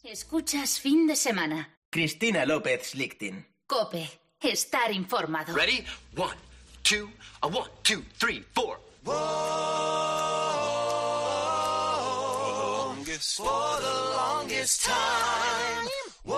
Escuchas Fin de Semana. Cristina López Schlichting. COPE. Estar informado. Ready? 1, 2, 1, 2, 3, 4. For the longest time.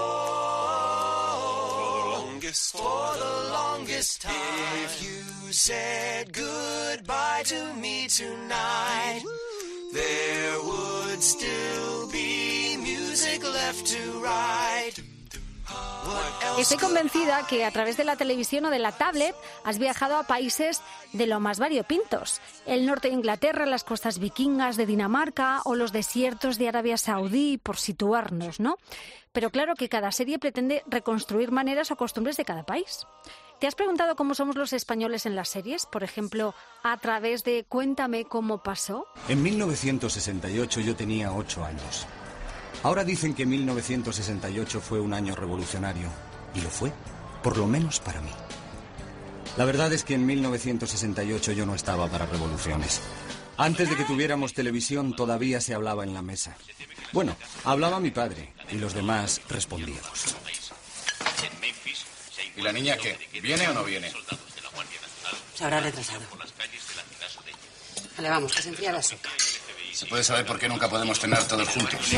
For the longest time. If you said goodbye to me tonight, there would still be music left to write. Estoy convencida que a través de la televisión o de la tablet has viajado a países de lo más variopintos. El norte de Inglaterra, las costas vikingas de Dinamarca o los desiertos de Arabia Saudí, por situarnos, ¿no? Pero claro que cada serie pretende reconstruir maneras o costumbres de cada país. ¿Te has preguntado cómo somos los españoles en las series? Por ejemplo, a través de Cuéntame cómo pasó. En 1968 yo tenía 8 años. Ahora dicen que 1968 fue un año revolucionario. Y lo fue, por lo menos para mí. La verdad es que en 1968 yo no estaba para revoluciones. Antes de que tuviéramos televisión todavía se hablaba en la mesa. Bueno, hablaba mi padre y los demás respondíamos. ¿Y la niña qué? ¿Viene o no viene? Se habrá retrasado. Vale, vamos, que se enfría la sopa. ¿Se puede saber por qué nunca podemos cenar todos juntos?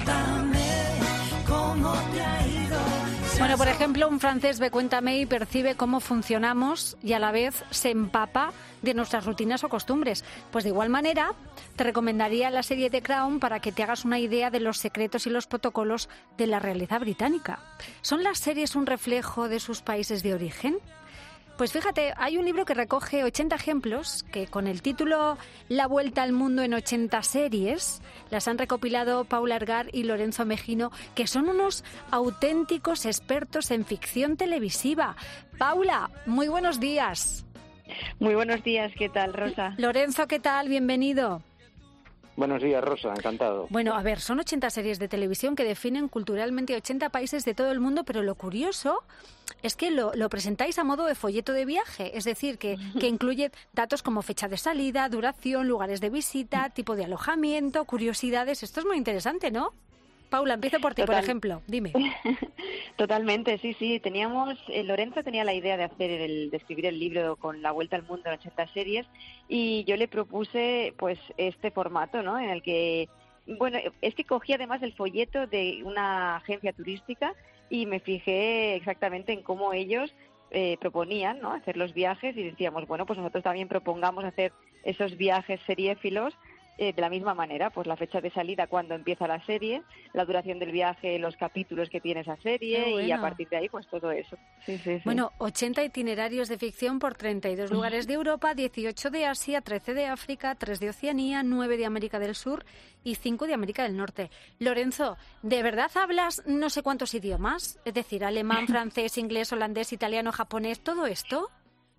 Bueno, por ejemplo, un francés ve Cuéntame y percibe cómo funcionamos y a la vez se empapa de nuestras rutinas o costumbres. Pues de igual manera, te recomendaría la serie The Crown para que te hagas una idea de los secretos y los protocolos de la realeza británica. ¿Son las series un reflejo de sus países de origen? Pues fíjate, hay un libro que recoge 80 ejemplos que con el título La vuelta al mundo en 80 series las han recopilado Paula Ergar y Lorenzo Mejino, que son unos auténticos expertos en ficción televisiva. Paula, muy buenos días. Muy buenos días, ¿qué tal, Rosa? Lorenzo, ¿qué tal? Bienvenido. Buenos días, Rosa, encantado. Bueno, a ver, son 80 series de televisión que definen culturalmente 80 países de todo el mundo, pero lo curioso es que lo presentáis a modo de folleto de viaje, es decir, que incluye datos como fecha de salida, duración, lugares de visita, tipo de alojamiento, curiosidades. Esto es muy interesante, ¿no? Paula, empiezo por ti, por ejemplo. Dime. Totalmente, sí. Lorenzo tenía la idea de escribir el libro con la vuelta al mundo en 80 series y yo le propuse pues este formato, ¿no? En el que, bueno, es que cogí además el folleto de una agencia turística y me fijé exactamente en cómo ellos proponían, ¿no? Hacer los viajes y decíamos, bueno, pues nosotros también propongamos hacer esos viajes seriéfilos de la misma manera, pues la fecha de salida, cuando empieza la serie, la duración del viaje, los capítulos que tiene esa serie y a partir de ahí, pues todo eso. Sí. Bueno, 80 itinerarios de ficción por 32 lugares de Europa, 18 de Asia, 13 de África, 3 de Oceanía, 9 de América del Sur y 5 de América del Norte. Lorenzo, ¿de verdad hablas no sé cuántos idiomas? Es decir, alemán, francés, inglés, holandés, italiano, japonés, ¿todo esto?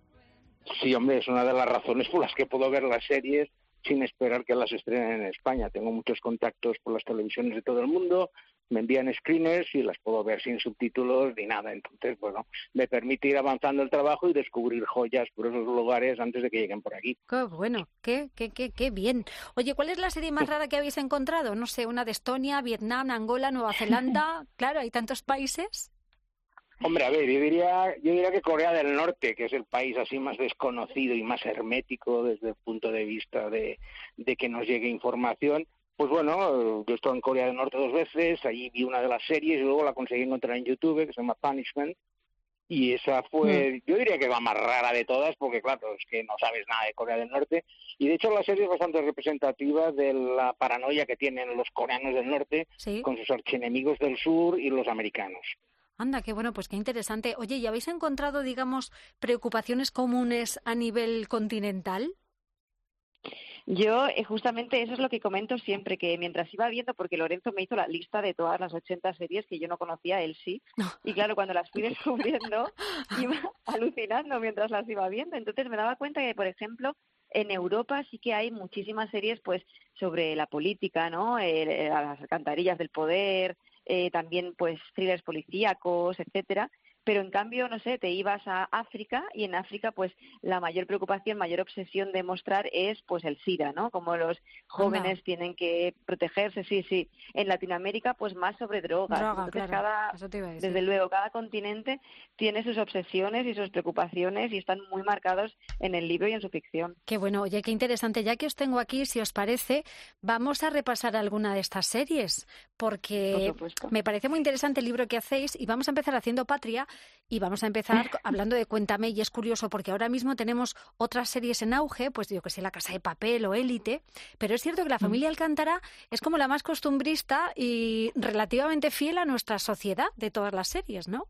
Sí, hombre, es una de las razones por las que puedo ver las series sin esperar que las estrenen en España. Tengo muchos contactos por las televisiones de todo el mundo, me envían screeners y las puedo ver sin subtítulos ni nada. Entonces, bueno, me permite ir avanzando el trabajo y descubrir joyas por esos lugares antes de que lleguen por aquí. Qué bueno, qué bien. Oye, ¿cuál es la serie más rara que habéis encontrado? No sé, una de Estonia, Vietnam, Angola, Nueva Zelanda. Claro, hay tantos países. Hombre, a ver, yo diría que Corea del Norte, que es el país así más desconocido y más hermético desde el punto de vista de que nos llegue información. Pues bueno, yo he estado en Corea del Norte 2 veces, allí vi una de las series y luego la conseguí encontrar en YouTube, que se llama Punishment, y esa fue, yo diría que la más rara de todas, porque claro, es que no sabes nada de Corea del Norte, y de hecho la serie es bastante representativa de la paranoia que tienen los coreanos del norte con sus archienemigos del sur y los americanos. Anda, qué bueno, pues qué interesante. Oye, ¿y habéis encontrado, digamos, preocupaciones comunes a nivel continental? Yo justamente eso es lo que comento siempre, que mientras iba viendo, porque Lorenzo me hizo la lista de todas las 80 series que yo no conocía, él sí, y claro, cuando las fui descubriendo, iba alucinando mientras las iba viendo. Entonces me daba cuenta que, por ejemplo, en Europa sí que hay muchísimas series pues sobre la política, ¿no? Las alcantarillas del poder, también pues thrillers policíacos, etcétera. pero en cambio, no sé, te ibas a África y en África pues la mayor preocupación, mayor obsesión de mostrar es pues el SIDA, ¿no? Como los jóvenes tienen que protegerse, sí. En Latinoamérica pues más sobre drogas. Entonces, claro, eso te iba a decir. Desde luego, cada continente tiene sus obsesiones y sus preocupaciones y están muy marcados en el libro y en su ficción. Qué bueno, oye, qué interesante. Ya que os tengo aquí, si os parece, vamos a repasar alguna de estas series, porque me parece muy interesante el libro que hacéis y vamos a empezar haciendo patria y vamos a empezar hablando de Cuéntame, y es curioso porque ahora mismo tenemos otras series en auge, pues yo que sé, La Casa de Papel o Élite, pero es cierto que La Familia Alcántara es como la más costumbrista y relativamente fiel a nuestra sociedad de todas las series, ¿no?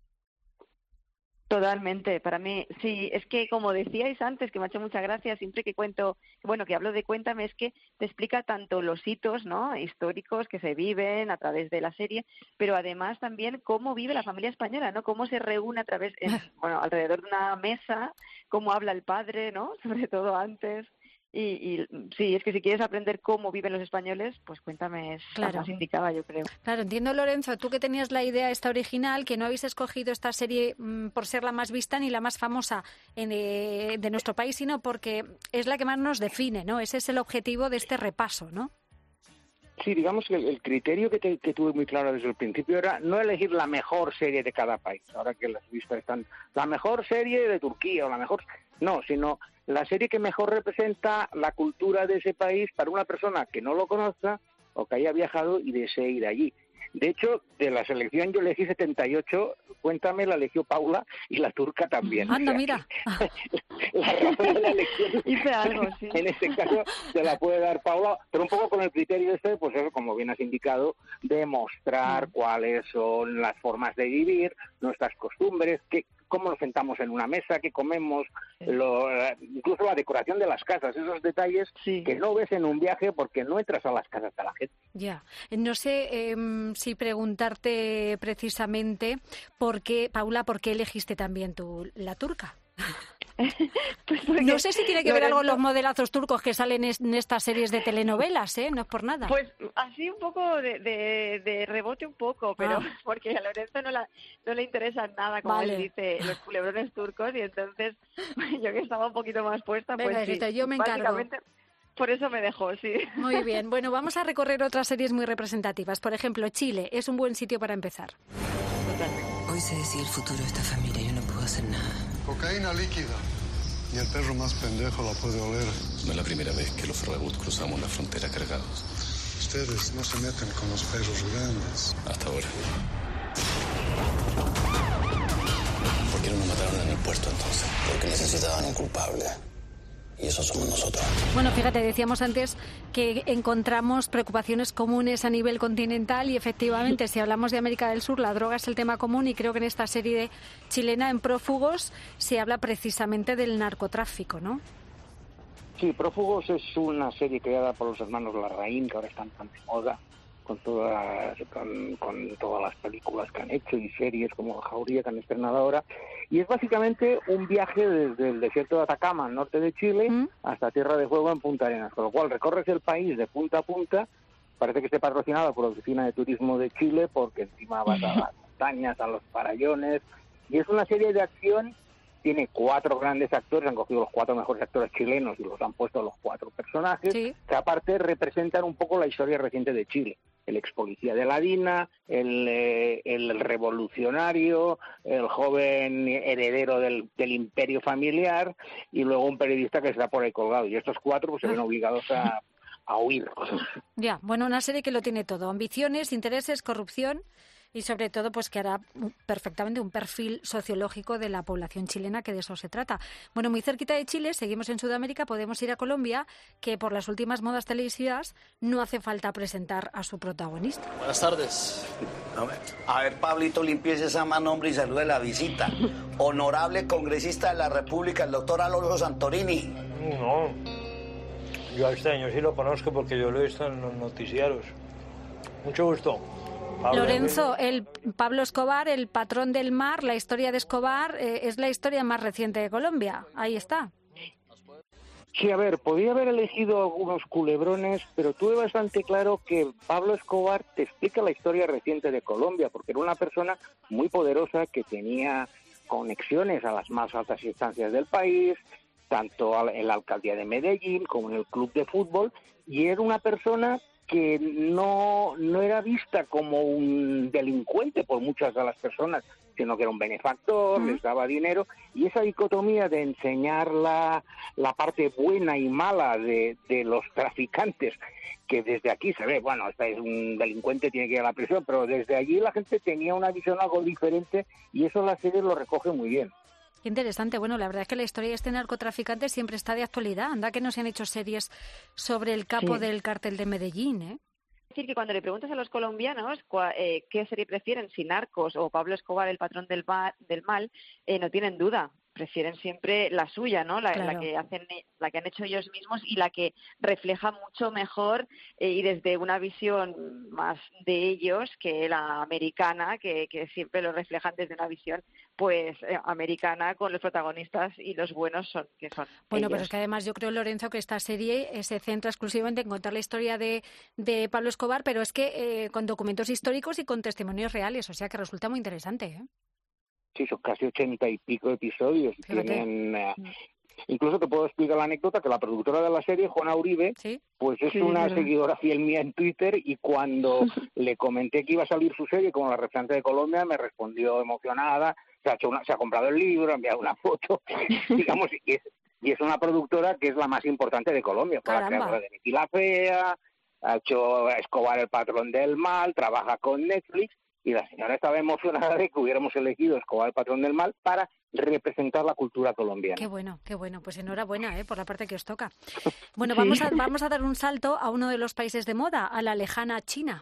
Totalmente, para mí, sí, es que como decíais antes, que me ha hecho mucha gracia, siempre que cuento, que hablo de Cuéntame, es que te explica tanto los hitos, ¿no?, históricos que se viven a través de la serie, pero además también cómo vive la familia española, ¿no?, cómo se reúne alrededor de una mesa, cómo habla el padre, ¿no?, sobre todo antes. Y sí, es que si quieres aprender cómo viven los españoles, pues Cuéntame es la más indicada, yo creo. Claro, entiendo, Lorenzo, tú que tenías la idea esta original, que no habéis escogido esta serie por ser la más vista ni la más famosa de nuestro país, sino porque es la que más nos define, ¿no? Ese es el objetivo de este repaso, ¿no? Sí, digamos que el criterio que tuve muy claro desde el principio era no elegir la mejor serie de cada país, ahora que las vistas están, la mejor serie de Turquía o la mejor... No, sino la serie que mejor representa la cultura de ese país para una persona que no lo conozca o que haya viajado y desee ir allí. De hecho, de la selección yo elegí 78, Cuéntame la eligió Paula y la turca también. Anda, mira. La razón de la elección hice algo, sí. En este caso se la puede dar Paula, pero un poco con el criterio pues eso, como bien has indicado, de mostrar cuáles son las formas de vivir, nuestras costumbres, cómo nos sentamos en una mesa, qué comemos, incluso la decoración de las casas, esos detalles que no ves en un viaje porque no entras a las casas de la gente. Ya, no sé si preguntarte precisamente Paula, ¿por qué elegiste también tú la turca? Pues no sé si tiene que ver algo con los modelazos turcos que salen en estas series de telenovelas, no es por nada. Pues así un poco de rebote un poco, pero porque a Lorenzo no le interesa nada, como él dice, los culebrones turcos, y entonces yo que estaba un poquito más puesta, venga, pues sí, yo me encargo. Por eso me dejó, sí. Muy bien, bueno, vamos a recorrer otras series muy representativas. Por ejemplo, Chile es un buen sitio para empezar. Hoy se decide el futuro de esta familia, yo no puedo hacer nada. Cocaína líquida. Y el perro más pendejo la puede oler. No es la primera vez que los Ferragut cruzamos la frontera cargados. Ustedes no se meten con los perros grandes. Hasta ahora. ¿Por qué no nos mataron en el puerto entonces? Porque necesitaban un culpable. Y eso somos nosotros. Bueno, fíjate, decíamos antes que encontramos preocupaciones comunes a nivel continental y efectivamente, si hablamos de América del Sur, la droga es el tema común y creo que en esta serie chilena, en Prófugos, se habla precisamente del narcotráfico, ¿no? Sí, Prófugos es una serie creada por los hermanos Larraín, que ahora están tan de moda, con todas las películas que han hecho y series como Jauría que han estrenado ahora, y es básicamente un viaje desde el desierto de Atacama, al norte de Chile, hasta Tierra de Fuego en Punta Arenas, con lo cual recorres el país de punta a punta. Parece que esté patrocinado por la Oficina de Turismo de Chile, porque encima vas a las montañas, a los farallones, y es una serie de acción. Tiene 4 grandes actores, han cogido los 4 mejores actores chilenos y los han puesto los 4 personajes, que aparte representan un poco la historia reciente de Chile. El ex policía de la DINA, el revolucionario, el joven heredero del imperio familiar y luego un periodista que está por ahí colgado. Y estos 4 pues se ven obligados a huir. Ya, bueno, una serie que lo tiene todo. Ambiciones, intereses, corrupción y sobre todo pues que hará perfectamente un perfil sociológico de la población chilena, que de eso se trata. Bueno, muy cerquita de Chile, seguimos en Sudamérica, podemos ir a Colombia, que por las últimas modas televisivas no hace falta presentar a su protagonista. Buenas tardes. A ver, Pablito, limpiece esa mano, hombre, y salude la visita. Honorable congresista de la República, el doctor Alonso Santorini. No, yo a este señor sí lo conozco porque yo lo he visto en los noticieros. Mucho gusto. Lorenzo, Pablo Escobar, el patrón del mar, la historia de Escobar es la historia más reciente de Colombia. Ahí está. Sí, a ver, podía haber elegido algunos culebrones, pero tuve bastante claro que Pablo Escobar te explica la historia reciente de Colombia, porque era una persona muy poderosa que tenía conexiones a las más altas instancias del país, tanto en la alcaldía de Medellín como en el club de fútbol, y era una persona que no era vista como un delincuente por muchas de las personas, sino que era un benefactor, les daba dinero, y esa dicotomía de enseñar la parte buena y mala de los traficantes, que desde aquí se ve, bueno, este es un delincuente, tiene que ir a la prisión, pero desde allí la gente tenía una visión algo diferente, y eso la serie lo recoge muy bien. Qué interesante. Bueno, la verdad es que la historia de este narcotraficante siempre está de actualidad. Anda que no se han hecho series sobre el capo del cártel de Medellín, ¿eh? Es decir, que cuando le preguntas a los colombianos qué serie prefieren, si Narcos o Pablo Escobar, el patrón del mal, no tienen duda. Prefieren siempre la suya, ¿no? La que han hecho ellos mismos y la que refleja mucho mejor y desde una visión más de ellos que la americana, que siempre lo reflejan desde una visión pues americana, con los protagonistas y los buenos son bueno, ellos. pero es que además yo creo, Lorenzo, que esta serie se centra exclusivamente en contar la historia de Pablo Escobar, pero es que con documentos históricos y con testimonios reales, o sea que resulta muy interesante, ¿eh? Sí, son casi 80 y pico episodios. Incluso te puedo explicar la anécdota que la productora de la serie, Juana Uribe, pues es una seguidora fiel mía en Twitter, y cuando le comenté que iba a salir su serie como la representante de Colombia, me respondió emocionada, se ha comprado el libro, ha enviado una foto, digamos, y es una productora que es la más importante de Colombia, fue la creadora de Betty la Fea, ha hecho Escobar, el patrón del mal, trabaja con Netflix, y la señora estaba emocionada de que hubiéramos elegido Escobar, el patrón del mal, para representar la cultura colombiana. Qué bueno. Pues enhorabuena, por la parte que os toca. Bueno, vamos a dar un salto a uno de los países de moda, a la lejana China.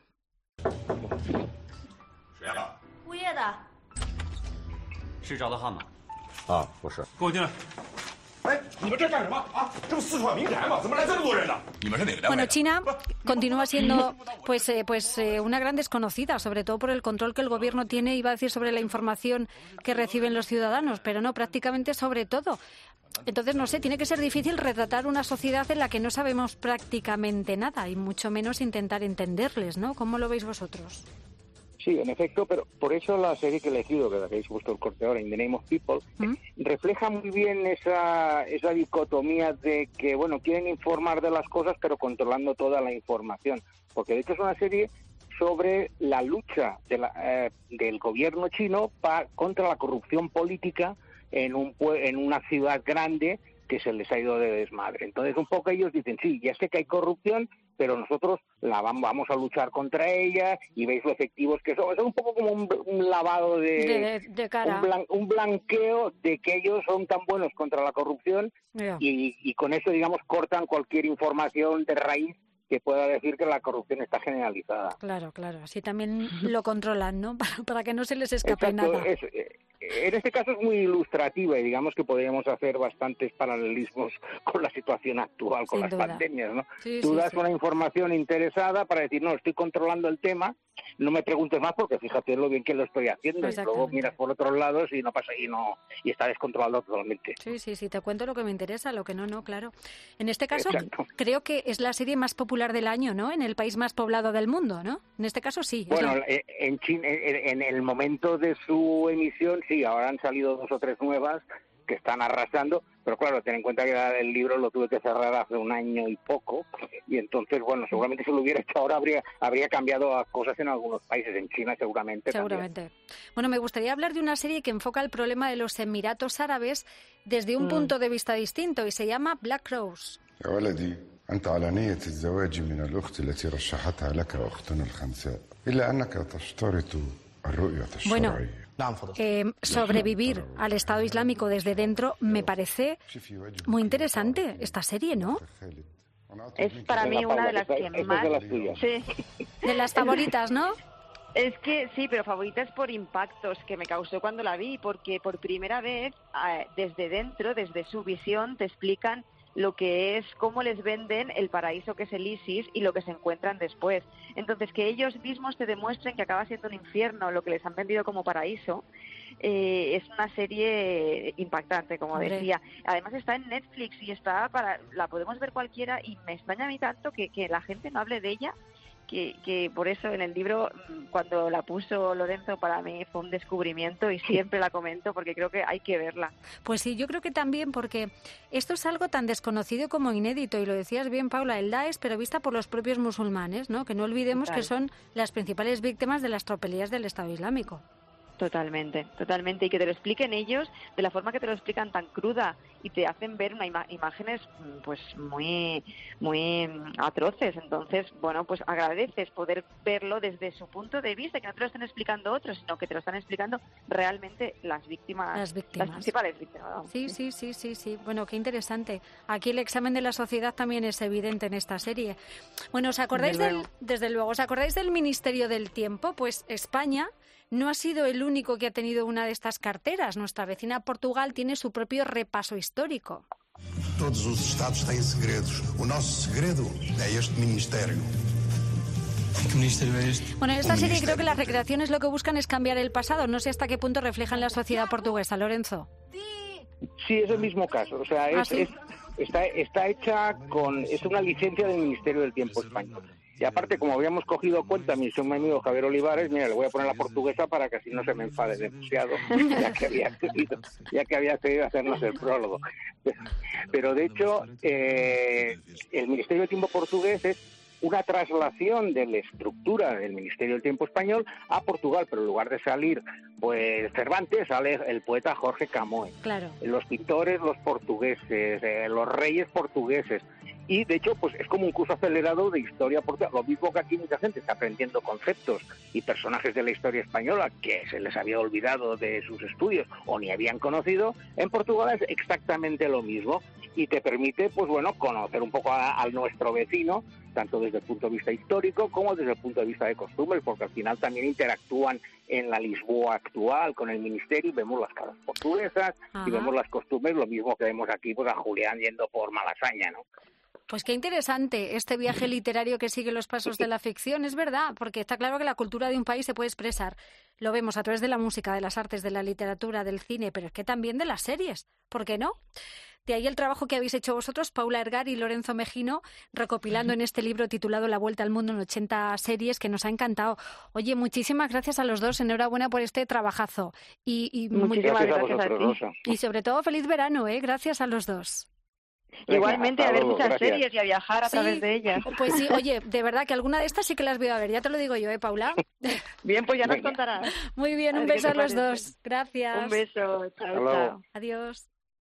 Bueno, China continúa siendo pues una gran desconocida, sobre todo por el control que el gobierno tiene, iba a decir, sobre la información que reciben los ciudadanos, pero no, prácticamente sobre todo. Entonces, no sé, tiene que ser difícil retratar una sociedad en la que no sabemos prácticamente nada y mucho menos intentar entenderles, ¿no? ¿Cómo lo veis vosotros? Sí, en efecto, pero por eso la serie que he elegido, que la que habéis puesto el corte ahora, In the Name of People, refleja muy bien esa dicotomía de que, bueno, quieren informar de las cosas, pero controlando toda la información. Porque de hecho es una serie sobre la lucha del gobierno chino contra la corrupción política en una ciudad grande que se les ha ido de desmadre. Entonces, un poco ellos dicen, sí, ya sé que hay corrupción, pero nosotros vamos a luchar contra ella, y veis lo efectivos que son. Es un poco como un lavado de cara. Un blanqueo de que ellos son tan buenos contra la corrupción, y con eso, digamos, cortan cualquier información de raíz que pueda decir que la corrupción está generalizada. Claro, así también lo controlan, ¿no? Para que no se les escape nada. En este caso es muy ilustrativa, y digamos que podríamos hacer bastantes paralelismos con la situación actual, con las pandemias, ¿no? Tú das una información interesada para decir, no, estoy controlando el tema, no me preguntes más porque fíjate lo bien que lo estoy haciendo, y luego miras por otros lados y no pasa y está descontrolado totalmente. Sí, te cuento lo que me interesa, lo que no, claro. En este caso, creo que es la serie más popular del año, ¿no? En el país más poblado del mundo, ¿no? En este caso sí. Bueno, en China, en el momento de su emisión, sí, ahora han salido 2 o 3 nuevas que están arrasando, pero claro, ten en cuenta que el libro lo tuve que cerrar hace 1 año y poco, y entonces, bueno, seguramente si lo hubiera hecho ahora habría cambiado cosas en algunos países, en China seguramente. Bueno, me gustaría hablar de una serie que enfoca el problema de los Emiratos Árabes desde un punto de vista distinto, y se llama Black Rose. أنت على نية الزواج من الأخت التي رشحتها لك أختنا الخنساء إلا أنك تشترط الرؤية الشرعية. Sobrevivir al Estado Islámico desde dentro me parece muy interesante esta serie, ¿no? Es para mí una de las que más... De las favoritas, ¿no? Es que sí, pero favoritas por impactos que me causó cuando la vi, porque por primera vez, desde dentro, desde su visión, te explican lo que es, cómo les venden el paraíso que es el ISIS y lo que se encuentran después. Entonces, que ellos mismos te demuestren que acaba siendo un infierno lo que les han vendido como paraíso, es una serie impactante, como decía. Además está en Netflix y la podemos ver cualquiera, y me extraña a mí tanto que la gente no hable de ella, que por eso en el libro, cuando la puso Lorenzo, para mí fue un descubrimiento y siempre la comento porque creo que hay que verla. Pues sí, yo creo que también, porque esto es algo tan desconocido como inédito, y lo decías bien, Paula, el Daesh, pero vista por los propios musulmanes, ¿no? Que no olvidemos que son las principales víctimas de las tropelías del Estado Islámico. Totalmente, totalmente. Y que te lo expliquen ellos de la forma que te lo explican tan cruda y te hacen ver imágenes pues muy atroces. Entonces, bueno, pues agradeces poder verlo desde su punto de vista, que no te lo están explicando otros, sino que te lo están explicando realmente las víctimas. Las principales víctimas. Vamos. Sí. Bueno, qué interesante. Aquí el examen de la sociedad también es evidente en esta serie. Bueno, ¿os acordáis desde luego, ¿os acordáis del Ministerio del Tiempo? Pues España no ha sido el único que ha tenido una de estas carteras. Nuestra vecina Portugal tiene su propio repaso histórico. Todos os estados têm segredos. O nosso segredo é este ministerio. ¿Qué ministerio es este? Bueno, en esta serie creo que las recreaciones lo que buscan es cambiar el pasado. No sé hasta qué punto reflejan la sociedad portuguesa, Lorenzo. Sí, es el mismo caso. O sea, está hecha es una licencia del Ministerio del Tiempo español. Y aparte, como habíamos cogido cuenta, mi amigo Javier Olivares, mira, le voy a poner la portuguesa para que así no se me enfade demasiado, ya que había querido hacernos el prólogo. Pero de hecho, el Ministerio del Tiempo portugués es una traslación de la estructura del Ministerio del Tiempo español a Portugal, pero en lugar de salir pues Cervantes, sale el poeta Jorge Camões. Claro. Los pintores, los portugueses, los reyes portugueses. Y, de hecho, pues es como un curso acelerado de historia portuguesa. Lo mismo que aquí mucha gente está aprendiendo conceptos y personajes de la historia española que se les había olvidado de sus estudios o ni habían conocido. En Portugal es exactamente lo mismo y te permite, pues bueno, conocer un poco a nuestro vecino, tanto desde el punto de vista histórico como desde el punto de vista de costumbres, porque al final también interactúan en la Lisboa actual con el ministerio y vemos las caras portuguesas. Ajá. Y vemos las costumbres, lo mismo que vemos aquí pues a Julián yendo por Malasaña, ¿no? Pues qué interesante este viaje literario que sigue los pasos de la ficción, es verdad, porque está claro que la cultura de un país se puede expresar. Lo vemos a través de la música, de las artes, de la literatura, del cine, pero es que también de las series, ¿por qué no? De ahí el trabajo que habéis hecho vosotros, Paula Ergar y Lorenzo Mejino, recopilando en este libro titulado La Vuelta al Mundo en 80 series, que nos ha encantado. Oye, muchísimas gracias a los dos, enhorabuena por este trabajazo. Y muchísimas gracias a ti. Y sobre todo, feliz verano, gracias a los dos. Igualmente, a ver muchas series y a viajar a través de ellas. Pues sí, oye, de verdad que alguna de estas sí que las voy a ver, ya te lo digo yo, Paula. Bien, pues ya nos contarás. Muy bien, un beso a los dos. Gracias. Un beso, chao. Adiós.